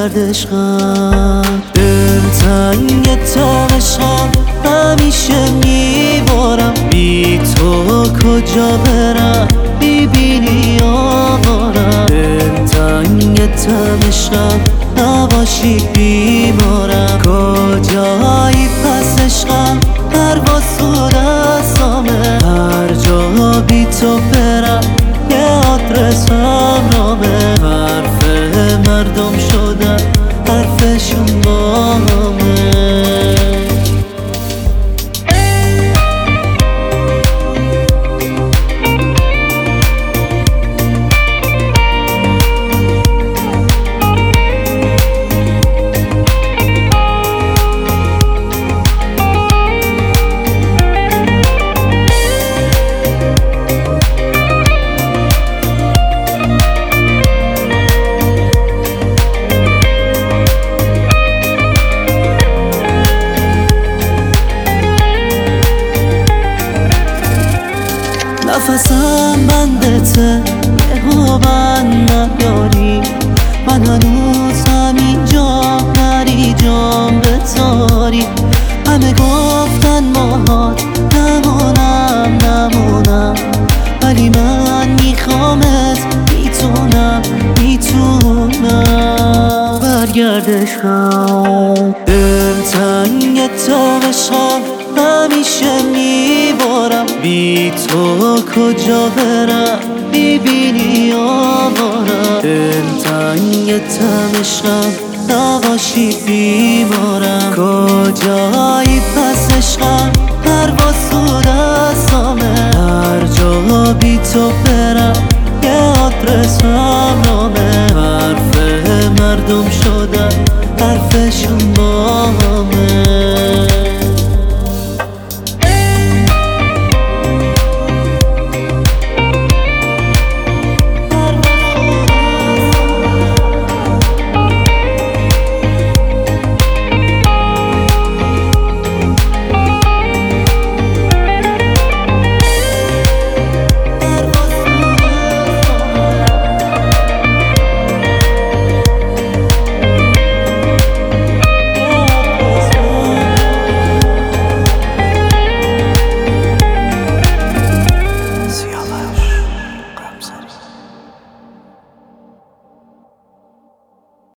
برگرد عشقم، دلتنگ تم عشقم، همیشه میبارم. بی تو کجا برم میبینی آوارم، دلتنگ تم عشقم، نباشی بیمارم. کجایی پس عشقم، پرواز تو دستامه، هر جا بی تو برم یه آدرس همرامه. حرف مردم شدن حرفشون با همه. نفسم بندته یهو بند نیاری، من هنوز همینجام نری جام بتاری. همه گفتن ماهات نمونم، ولی من میخوامت، میتونم برگرد عشقم، دلتنگ تم عشقم، همیشه میبارم. بی تو کجا برم میبینی آوارم، دلتنگ تم عشقم، نباشی بیمارم. کجایی پس عشقم، پرواز تو دستامه، هر جا بی تو برم یه آدرس همرامه. حرف مردم